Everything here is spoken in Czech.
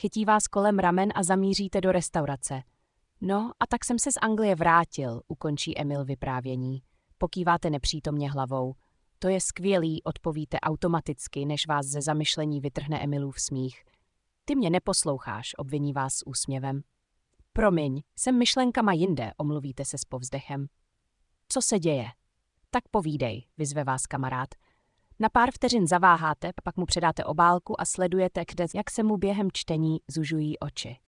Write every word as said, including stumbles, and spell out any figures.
Chytí vás kolem ramen a zamíříte do restaurace. No, a tak jsem se z Anglie vrátil, ukončí Emil vyprávění. Pokýváte nepřítomně hlavou. To je skvělý, odpovíte automaticky, než vás ze zamyšlení vytrhne Emilův smích. Ty mě neposloucháš, obviní vás s úsměvem. Promiň, jsem myšlenkama jinde, omluvíte se s povzdechem. Co se děje? Tak povídej, vyzve vás kamarád. Na pár vteřin zaváháte, pak mu předáte obálku a sledujete, kde, jak se mu během čtení zužují oči.